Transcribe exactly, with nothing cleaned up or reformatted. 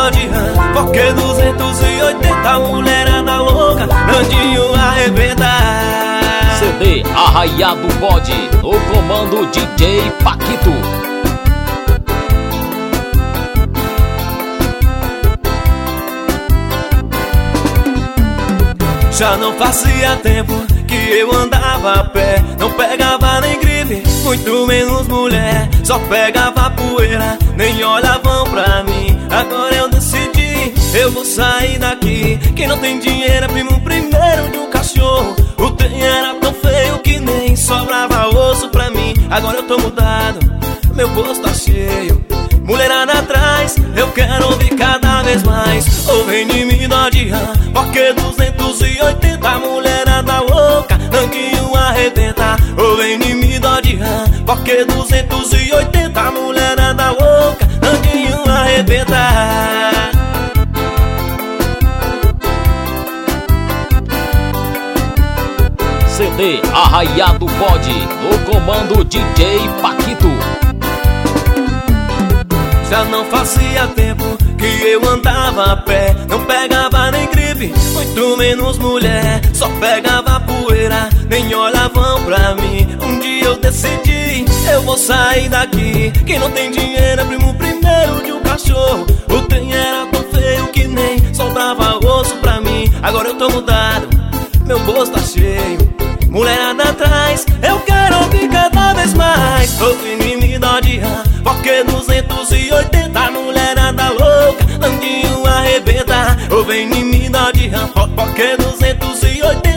de rã, porque duzentos e oitenta mulherada louca, Nandinho arrebenta. C D Arraiá do Bode, no comando D J Paquito. Já não fazia tempo que eu andava a pé, não pegava nem gripe, muito menos mulher, só pegava poeira, nem olhavam pra mim. Agora eu decidi, eu vou sair daqui. Quem não tem dinheiro é primo primeiro de um cachorro. O trem era tão feio que nem sobrava osso pra mim. Agora eu tô mudado, meu bolso tá cheio, mulherada atrás, eu quero ouvir cada vez mais. Ou vem de mim, dó de rã, porque duzentos e oitenta mulherada louca, Nandinho arrebenta. Ou vem de mim, dó de rã, porque duzentos e oitenta mulherada louca, Nandinho arrebenta. C D Arraiá do Bode, no comando D J Paquito. Já não fazia tempo que eu andava a pé, não pegava nem gripe, muito menos mulher, só pegava poeira, nem olhavam pra mim. Um dia eu decidi, eu vou sair daqui. Quem não tem dinheiro é primo primeiro de um cachorro. O trem era tão feio que nem sobrava osso pra mim. Agora eu tô mudado, meu bolso tá cheio, mulherada atrás, eu quero ouvir cada vez mais. Ô menino, dó de rã, porque duzentos e oitenta mulherada louca, Nandinho arrebenta. Ô vem em mim, dó de rã, porque duzentos e oitenta